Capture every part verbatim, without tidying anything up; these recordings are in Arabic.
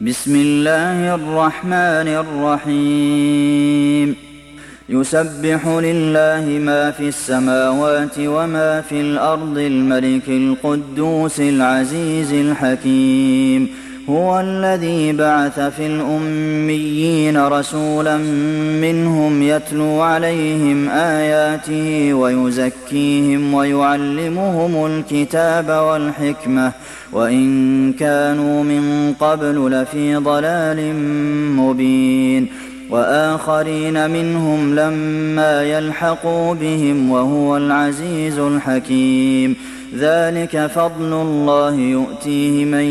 بسم الله الرحمن الرحيم يسبح لله ما في السماوات وما في الأرض الملك القدوس العزيز الحكيم هو الذي بعث في الأميين رسولا منهم يتلو عليهم آياته ويزكيهم ويعلمهم الكتاب والحكمة وإن كانوا من قبل لفي ضلال مبين وآخرين منهم لما يلحقوا بهم وهو العزيز الحكيم ذلك فضل الله يؤتيه من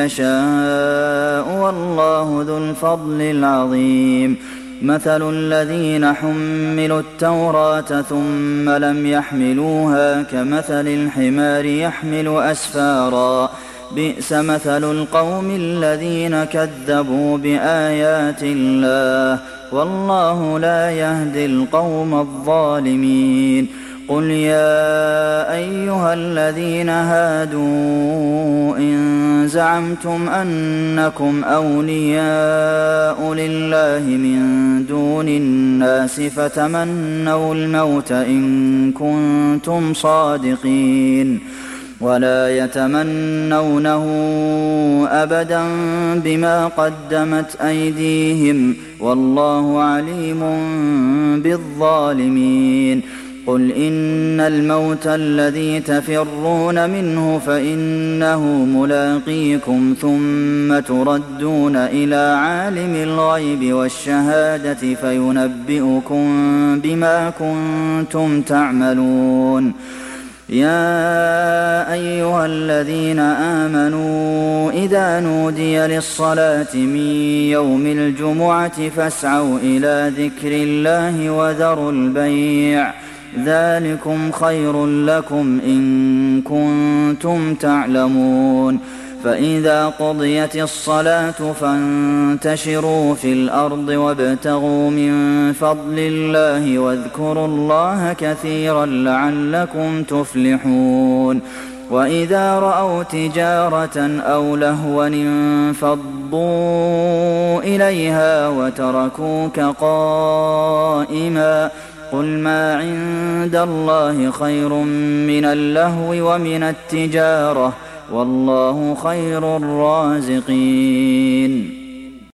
يشاء والله ذو الفضل العظيم مثل الذين حملوا التوراة ثم لم يحملوها كمثل الحمار يحمل أسفارا بئس مثل القوم الذين كذبوا بآيات الله والله لا يهدي القوم الظالمين قل يا أيها الذين هادوا إن زعمتم أنكم أولياء لله من دون الناس فتمنوا الموت إن كنتم صادقين ولا يتمنونه أبدا بما قدمت أيديهم والله عليم بالظالمين قل إن الموت الذي تفرون منه فإنه ملاقيكم ثم تردون إلى عالم الغيب والشهادة فينبئكم بما كنتم تعملون يا أيها الذين آمنوا إذا نودي للصلاة من يوم الجمعة فاسعوا إلى ذكر الله وذروا البيع ذلكم خير لكم إن كنتم تعلمون فإذا قضيت الصلاة فانتشروا في الأرض وابتغوا من فضل الله واذكروا الله كثيرا لعلكم تفلحون وإذا رأوا تجارة أو لهوا انفضوا إليها وتركوك قائما قل ما عند الله خير من اللهو ومن التجارة والله خير الرازقين